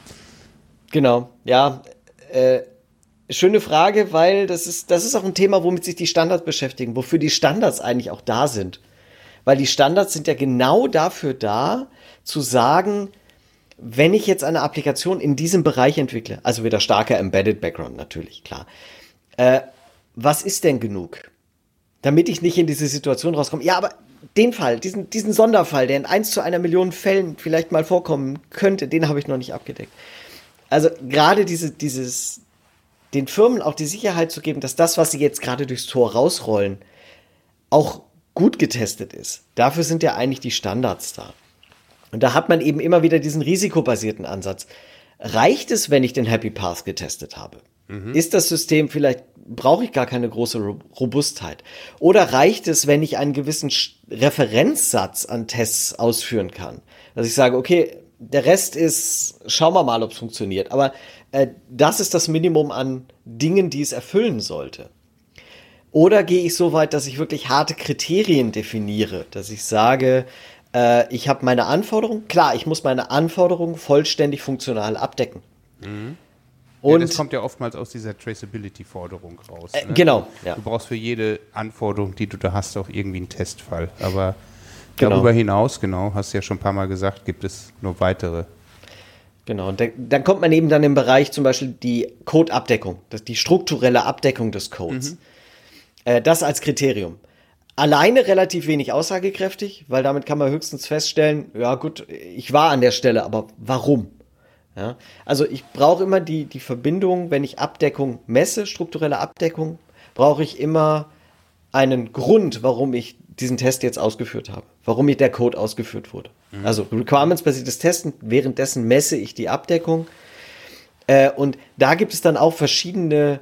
Genau, ja, äh, schöne Frage, weil das ist, das ist auch ein Thema, womit sich die Standards beschäftigen, wofür die Standards eigentlich auch da sind. Weil die Standards sind ja genau dafür da, zu sagen, wenn ich jetzt eine Applikation in diesem Bereich entwickle, also wieder starker Embedded Background natürlich, klar, äh, was ist denn genug? Damit ich nicht in diese Situation rauskomme. Ja, aber den Fall, diesen, diesen Sonderfall, der in eins zu einer Million Fällen vielleicht mal vorkommen könnte, den habe ich noch nicht abgedeckt. Also gerade diese, dieses den Firmen auch die Sicherheit zu geben, dass das, was sie jetzt gerade durchs Tor rausrollen, auch gut getestet ist. Dafür sind ja eigentlich die Standards da. Und da hat man eben immer wieder diesen risikobasierten Ansatz. Reicht es, wenn ich den Happy Path getestet habe? Mhm. Ist das System vielleicht, brauche ich gar keine große Robustheit? Oder reicht es, wenn ich einen gewissen Referenzsatz an Tests ausführen kann? Dass ich sage, okay, der Rest ist, schauen wir mal, ob es funktioniert. Aber äh, das ist das Minimum an Dingen, die es erfüllen sollte. Oder gehe ich so weit, dass ich wirklich harte Kriterien definiere, dass ich sage, äh, ich habe meine Anforderungen, klar, ich muss meine Anforderungen vollständig funktional abdecken. Mhm. Und ja, das kommt ja oftmals aus dieser Traceability-Forderung raus. Äh, ne? Genau. Ja. Du brauchst für jede Anforderung, die du da hast, auch irgendwie einen Testfall. Aber genau. darüber hinaus, genau, hast du ja schon ein paar Mal gesagt, gibt es nur weitere. Genau, und dann kommt man eben dann im Bereich zum Beispiel die Code-Abdeckung, die strukturelle Abdeckung des Codes. Mhm. Äh, das als Kriterium. Alleine relativ wenig aussagekräftig, weil damit kann man höchstens feststellen, ja gut, ich war an der Stelle, aber warum? Ja, also ich brauche immer die, die Verbindung, wenn ich Abdeckung messe, strukturelle Abdeckung, brauche ich immer einen Grund, warum ich diesen Test jetzt ausgeführt habe, warum mir der Code ausgeführt wurde. Mhm. Also Requirements-basiertes Testen, währenddessen messe ich die Abdeckung. Äh, und da gibt es dann auch verschiedene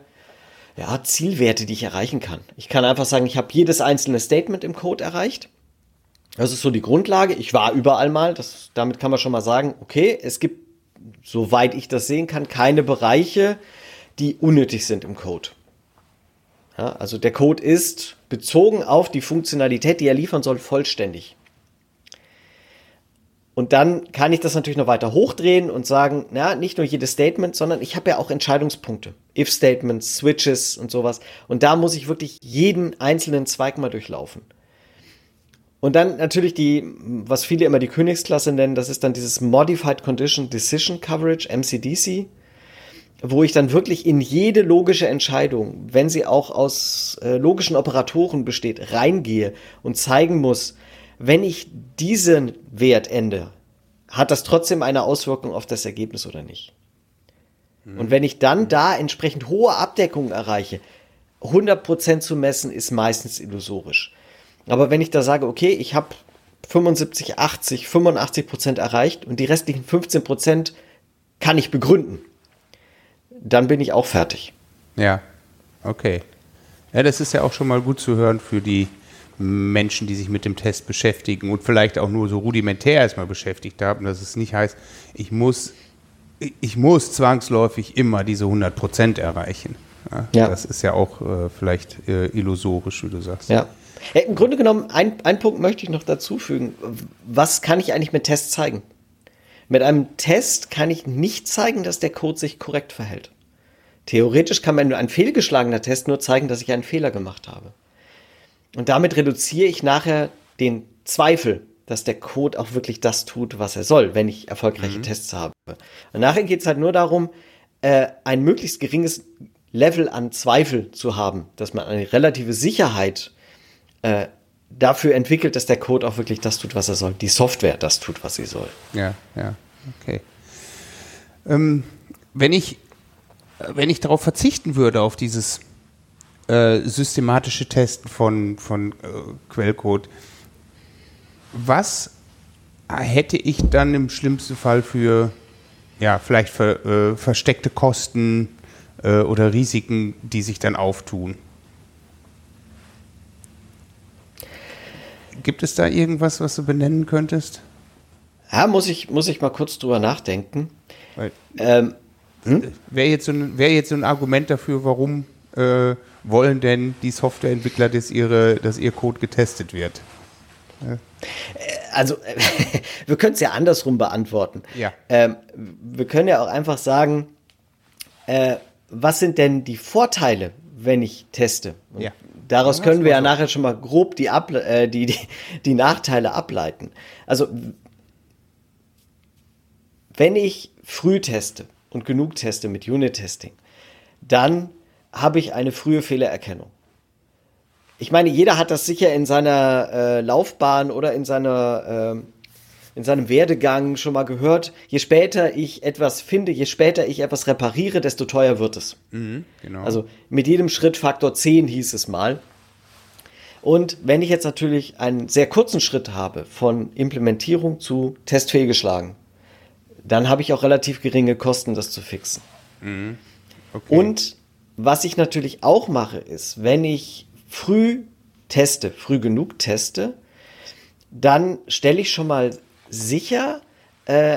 ja, Zielwerte, die ich erreichen kann. Ich kann einfach sagen, ich habe jedes einzelne Statement im Code erreicht. Das ist so die Grundlage. Ich war überall mal. Das, damit kann man schon mal sagen, okay, es gibt, soweit ich das sehen kann, keine Bereiche, die unnötig sind im Code. Ja, also der Code ist bezogen auf die Funktionalität, die er liefern soll, vollständig. Und dann kann ich das natürlich noch weiter hochdrehen und sagen, na, nicht nur jedes Statement, sondern ich habe ja auch Entscheidungspunkte. If-Statements, Switches und sowas. Und da muss ich wirklich jeden einzelnen Zweig mal durchlaufen. Und dann natürlich die, was viele immer die Königsklasse nennen, das ist dann dieses Modified Condition Decision Coverage, M C D C, wo ich dann wirklich in jede logische Entscheidung, wenn sie auch aus äh, logischen Operatoren besteht, reingehe und zeigen muss, wenn ich diesen Wert ändere, hat das trotzdem eine Auswirkung auf das Ergebnis oder nicht? Mhm. Und wenn ich dann da entsprechend hohe Abdeckungen erreiche, hundert Prozent zu messen ist meistens illusorisch. Aber wenn ich da sage, okay, ich habe fünfundsiebzig, achtzig, fünfundachtzig Prozent erreicht und die restlichen fünfzehn Prozent kann ich begründen, dann bin ich auch fertig. Ja, okay. Ja, das ist ja auch schon mal gut zu hören für die Menschen, die sich mit dem Test beschäftigen und vielleicht auch nur so rudimentär erstmal beschäftigt haben, dass es nicht heißt, ich muss, ich muss zwangsläufig immer diese hundert Prozent erreichen. Ja, Ja. Das ist ja auch äh, vielleicht äh, illusorisch, wie du sagst. Ja. Ja, im Grunde genommen, ein, ein Punkt möchte ich noch dazu fügen. Was kann ich eigentlich mit Tests zeigen? Mit einem Test kann ich nicht zeigen, dass der Code sich korrekt verhält. Theoretisch kann mir ein fehlgeschlagener Test nur zeigen, dass ich einen Fehler gemacht habe. Und damit reduziere ich nachher den Zweifel, dass der Code auch wirklich das tut, was er soll, wenn ich erfolgreiche mhm. Tests habe. Und nachher geht es halt nur darum, äh, ein möglichst geringes Level an Zweifel zu haben, dass man eine relative Sicherheit äh, dafür entwickelt, dass der Code auch wirklich das tut, was er soll. Die Software das tut, was sie soll. Ja, ja, okay. Ähm, wenn ich, wenn ich darauf verzichten würde, auf dieses äh, systematische Testen von, von äh, Quellcode, was hätte ich dann im schlimmsten Fall für, ja, vielleicht für, äh, versteckte Kosten äh, oder Risiken, die sich dann auftun? Gibt es da irgendwas, was du benennen könntest? Ja, muss ich, muss ich mal kurz drüber nachdenken. Weil, Ähm, hm? Wäre jetzt, so ein, wär jetzt so ein Argument dafür, warum äh, wollen denn die Softwareentwickler, dass, ihre, dass ihr Code getestet wird? Ja. Also, wir können es ja andersrum beantworten. Ja. Ähm, wir können ja auch einfach sagen, äh, was sind denn die Vorteile, wenn ich teste? Und Ja. daraus Ja, können wir ja so. nachher schon mal grob die, Able- äh, die, die, die Nachteile ableiten. Also, wenn ich früh teste und genug teste mit Unit-Testing, dann habe ich eine frühe Fehlererkennung. Ich meine, jeder hat das sicher in seiner äh, Laufbahn oder in seiner äh, in seinem Werdegang schon mal gehört. Je später ich etwas finde, je später ich etwas repariere, desto teuer wird es. Mhm, genau. Also mit jedem Schritt Faktor zehn hieß es mal. Und wenn ich jetzt natürlich einen sehr kurzen Schritt habe von Implementierung zu Test fehlgeschlagen, dann habe ich auch relativ geringe Kosten, das zu fixen. Mhm. Okay. Und was ich natürlich auch mache, ist, wenn ich früh teste, früh genug teste, dann stelle ich schon mal sicher, äh,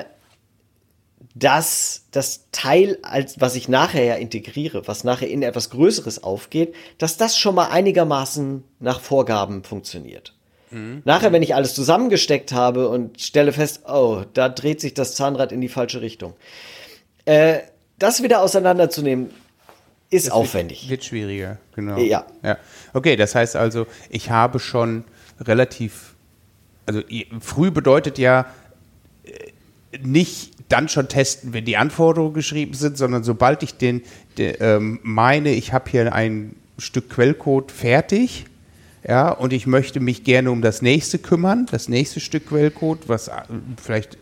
dass das Teil, als, was ich nachher ja integriere, was nachher in etwas Größeres aufgeht, dass das schon mal einigermaßen nach Vorgaben funktioniert. Mhm. Nachher, wenn ich alles zusammengesteckt habe und stelle fest, oh, da dreht sich das Zahnrad in die falsche Richtung. Äh, das wieder auseinanderzunehmen, ist das aufwendig. Wird, wird schwieriger, genau. Ja. ja. Okay, das heißt also, ich habe schon relativ, also früh bedeutet ja äh, nicht dann schon testen, wenn die Anforderungen geschrieben sind, sondern sobald ich den, de, ähm, meine, ich habe hier ein Stück Quellcode fertig, ja, und ich möchte mich gerne um das nächste kümmern, das nächste Stück Quellcode, was äh, vielleicht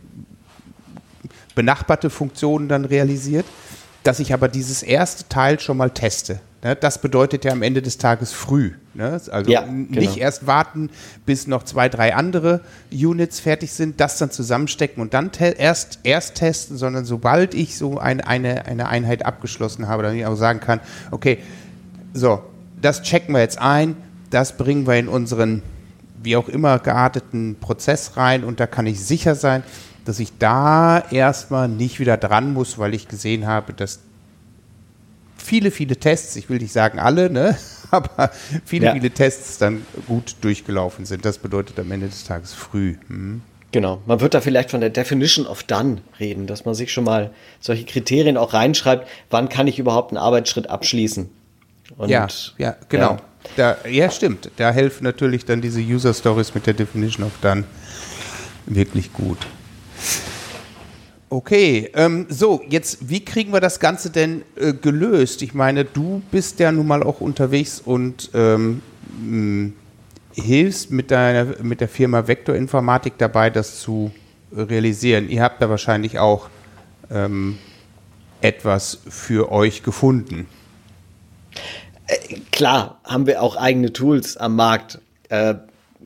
benachbarte Funktionen dann realisiert, dass ich aber dieses erste Teil schon mal teste. Ne? Das bedeutet ja am Ende des Tages früh. Ne? Also ja, nicht genau. erst warten, bis noch zwei, drei andere Units fertig sind, das dann zusammenstecken und dann te- erst, erst testen, sondern sobald ich so ein, eine, eine Einheit abgeschlossen habe, dann ich auch sagen kann, okay, so, das checken wir jetzt ein, das bringen wir in unseren, wie auch immer, gearteten Prozess rein und da kann ich sicher sein, dass ich da erstmal nicht wieder dran muss, weil ich gesehen habe, dass viele, viele Tests, ich will nicht sagen alle, ne, aber viele, ja. viele Tests dann gut durchgelaufen sind. Das bedeutet am Ende des Tages früh. Hm. Genau, man wird da vielleicht von der Definition of Done reden, dass man sich schon mal solche Kriterien auch reinschreibt, wann kann ich überhaupt einen Arbeitsschritt abschließen. Und, ja, ja, genau. Ja. Da, ja, stimmt. Da helfen natürlich dann diese User Stories mit der Definition of Done wirklich gut. Okay, ähm, so, jetzt, wie kriegen wir das Ganze denn äh, gelöst? Ich meine, du bist ja nun mal auch unterwegs und ähm, mh, hilfst mit, deiner, mit der Firma Vector Informatik dabei, das zu äh, realisieren. Ihr habt da wahrscheinlich auch ähm, etwas für euch gefunden. Äh, klar, haben wir auch eigene Tools am Markt. Äh,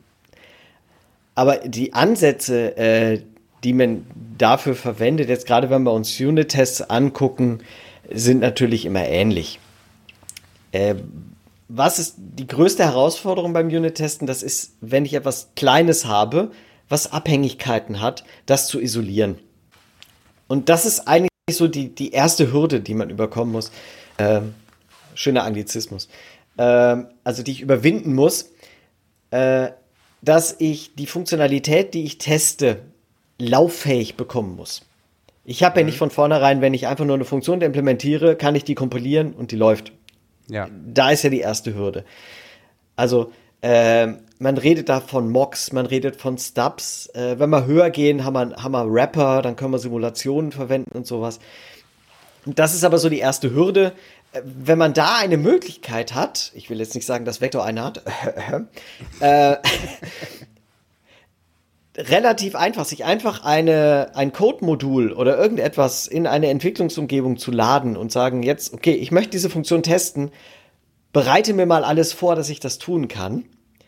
aber die Ansätze, äh, die man dafür verwendet, jetzt gerade wenn wir uns Unit-Tests angucken, sind natürlich immer ähnlich. Äh, was ist die größte Herausforderung beim Unit-Testen? Das ist, wenn ich etwas Kleines habe, was Abhängigkeiten hat, das zu isolieren. Und das ist eigentlich so die, die erste Hürde, die man überkommen muss. Äh, schöner Anglizismus, äh, also die ich überwinden muss, äh, dass ich die Funktionalität, die ich teste, lauffähig bekommen muss. Ich habe ja nicht von vornherein, wenn ich einfach nur eine Funktion implementiere, kann ich die kompilieren und die läuft. Ja. Da ist ja die erste Hürde. Also äh, man redet da von Mocks, man redet von Stubs. Äh, wenn wir höher gehen, haben wir, haben wir Wrapper, dann können wir Simulationen verwenden und sowas. Das ist aber so die erste Hürde. Wenn man da eine Möglichkeit hat, ich will jetzt nicht sagen, dass Vector eine hat, äh, relativ einfach, sich einfach eine, ein Code-Modul oder irgendetwas in eine Entwicklungsumgebung zu laden und sagen jetzt, okay, ich möchte diese Funktion testen, bereite mir mal alles vor, dass ich das tun kann.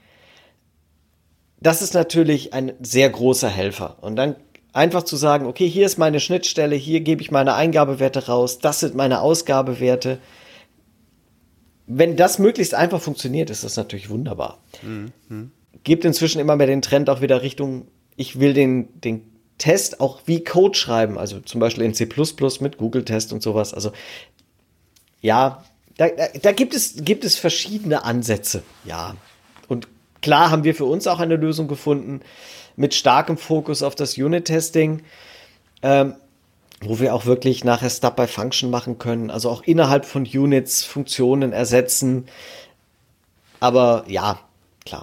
Das ist natürlich ein sehr großer Helfer. Und dann einfach zu sagen, okay, hier ist meine Schnittstelle, hier gebe ich meine Eingabewerte raus, das sind meine Ausgabewerte. Wenn das möglichst einfach funktioniert, ist das natürlich wunderbar. Mhm. Gibt inzwischen immer mehr den Trend auch wieder Richtung, ich will den, den Test auch wie Code schreiben, also zum Beispiel in C plus plus mit Google-Test und sowas. Also ja, da, da, da gibt es, gibt es verschiedene Ansätze, ja. Und klar haben wir für uns auch eine Lösung gefunden mit starkem Fokus auf das Unit-Testing, ähm, wo wir auch wirklich nachher Stub by Function machen können, also auch innerhalb von Units Funktionen ersetzen. Aber ja, klar.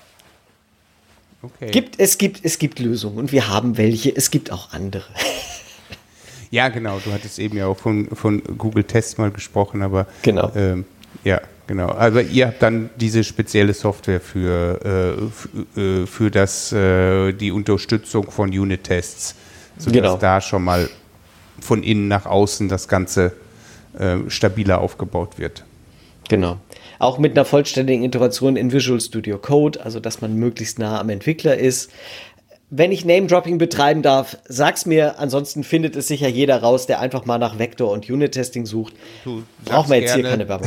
Okay. Gibt, es, gibt, es gibt Lösungen und wir haben welche, es gibt auch andere. Ja, genau, du hattest eben ja auch von, von Google Tests mal gesprochen, aber genau. Ähm, ja, genau. Aber ihr habt dann diese spezielle Software für, äh, für, für das, äh, die Unterstützung von Unit-Tests, sodass genau. da schon mal von innen nach außen das Ganze äh, stabiler aufgebaut wird. Genau. Auch mit einer vollständigen Integration in Visual Studio Code, also dass man möglichst nah am Entwickler ist. Wenn ich Name-Dropping betreiben darf, sag's mir, ansonsten findet es sicher jeder raus, der einfach mal nach Vector- und Unit-Testing sucht. Brauchen wir jetzt gerne. Hier keine Werbung.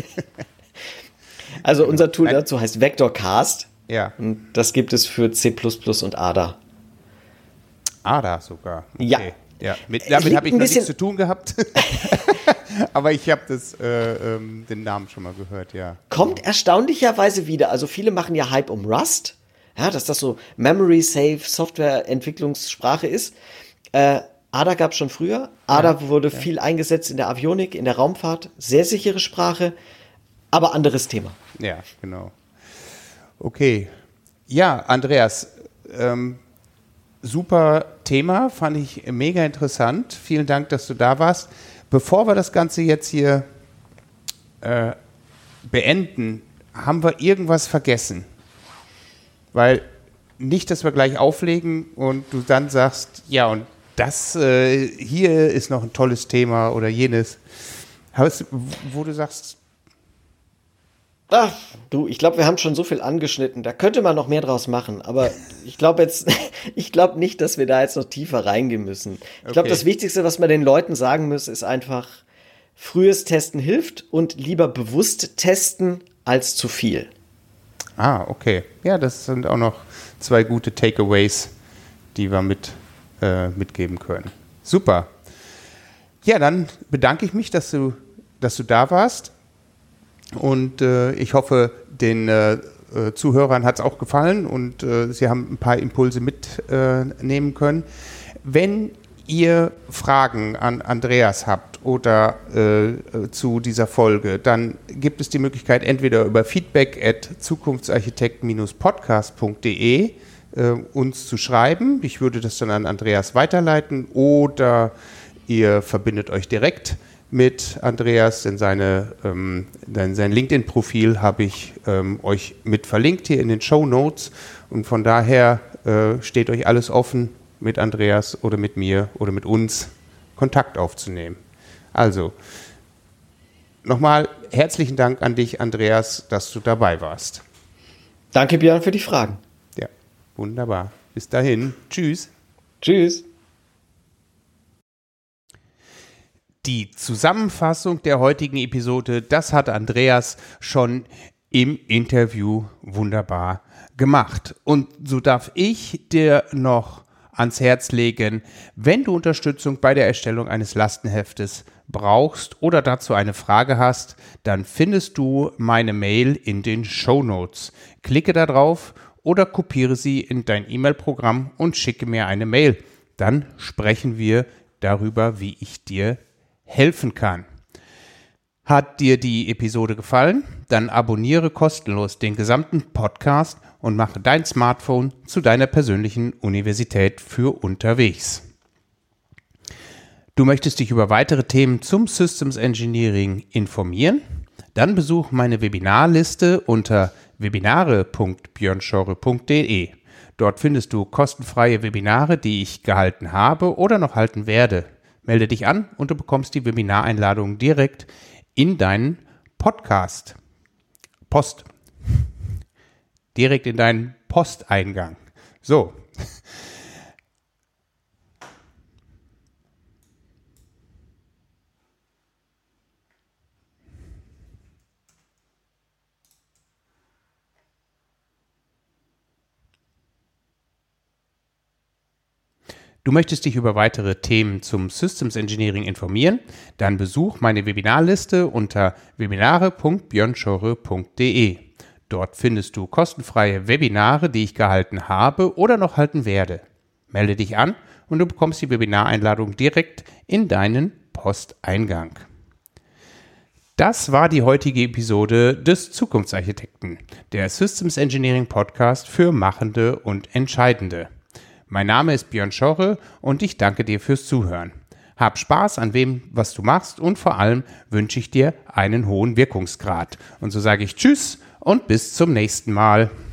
Also unser Tool dazu heißt VectorCast. Ja. Und das gibt es für C plus plus und A D A. A D A sogar? Okay. Ja. Ja, mit, damit habe ich noch nichts zu tun gehabt. Aber ich habe das, äh, ähm, den Namen schon mal gehört, ja. Kommt erstaunlicherweise wieder. Also viele machen ja Hype um Rust. Ja, dass das so Memory-Safe Software-Entwicklungssprache ist. Äh, A D A gab es schon früher. A D A ja, wurde ja. viel eingesetzt in der Avionik, in der Raumfahrt. Sehr sichere Sprache, aber anderes Thema. Ja, genau. Okay. Ja, Andreas, ähm, super Thema, fand ich mega interessant. Vielen Dank, dass du da warst. Bevor wir das Ganze jetzt hier äh, beenden, haben wir irgendwas vergessen? Weil nicht, dass wir gleich auflegen und du dann sagst, ja, und das äh, hier ist noch ein tolles Thema oder jenes, wo du sagst, ach, du, ich glaube, wir haben schon so viel angeschnitten, da könnte man noch mehr draus machen, aber ich glaube jetzt, ich glaube nicht, dass wir da jetzt noch tiefer reingehen müssen. Ich glaube, okay. Das Wichtigste, was man den Leuten sagen muss, ist einfach, frühes Testen hilft und lieber bewusst testen als zu viel. Ah, okay. Ja, das sind auch noch zwei gute Takeaways, die wir mit, äh, mitgeben können. Super. Ja, dann bedanke ich mich, dass du, dass du da warst. Und äh, ich hoffe, den äh, Zuhörern hat es auch gefallen und äh, sie haben ein paar Impulse mitnehmen äh, können. Wenn ihr Fragen an Andreas habt oder äh, zu dieser Folge, dann gibt es die Möglichkeit, entweder über feedback at zukunftsarchitekt Bindestrich podcast punkt de äh, uns zu schreiben. Ich würde das dann an Andreas weiterleiten oder ihr verbindet euch direkt mit Andreas, denn seine, ähm, denn sein LinkedIn-Profil habe ich ähm, euch mit verlinkt hier in den Shownotes und von daher äh, steht euch alles offen, mit Andreas oder mit mir oder mit uns Kontakt aufzunehmen. Also, nochmal herzlichen Dank an dich, Andreas, dass du dabei warst. Danke, Björn, für die Fragen. Ja, wunderbar. Bis dahin. Tschüss. Tschüss. Die Zusammenfassung der heutigen Episode, das hat Andreas schon im Interview wunderbar gemacht. Und so darf ich dir noch ans Herz legen, wenn du Unterstützung bei der Erstellung eines Lastenheftes brauchst oder dazu eine Frage hast, dann findest du meine Mail in den Shownotes. Klicke da drauf oder kopiere sie in dein E-Mail-Programm und schicke mir eine Mail. Dann sprechen wir darüber, wie ich dir helfen kann. Hat dir die Episode gefallen? Dann abonniere kostenlos den gesamten Podcast und mache dein Smartphone zu deiner persönlichen Universität für unterwegs. Du möchtest dich über weitere Themen zum Systems Engineering informieren? Dann besuch meine Webinarliste unter webinare punkt björn schorre punkt de. Dort findest du kostenfreie Webinare, die ich gehalten habe oder noch halten werde. Melde dich an und du bekommst die Webinareinladung direkt in deinen Podcast. Post. Direkt in deinen Posteingang. So. Du möchtest dich über weitere Themen zum Systems Engineering informieren? Dann besuch meine Webinarliste unter webinare punkt björn schorre punkt de. Dort findest du kostenfreie Webinare, die ich gehalten habe oder noch halten werde. Melde dich an und du bekommst die Webinareinladung direkt in deinen Posteingang. Das war die heutige Episode des Zukunftsarchitekten, der Systems Engineering Podcast für Machende und Entscheidende. Mein Name ist Björn Schorre und ich danke dir fürs Zuhören. Hab Spaß an dem, was du machst und vor allem wünsche ich dir einen hohen Wirkungsgrad. Und so sage ich Tschüss und bis zum nächsten Mal.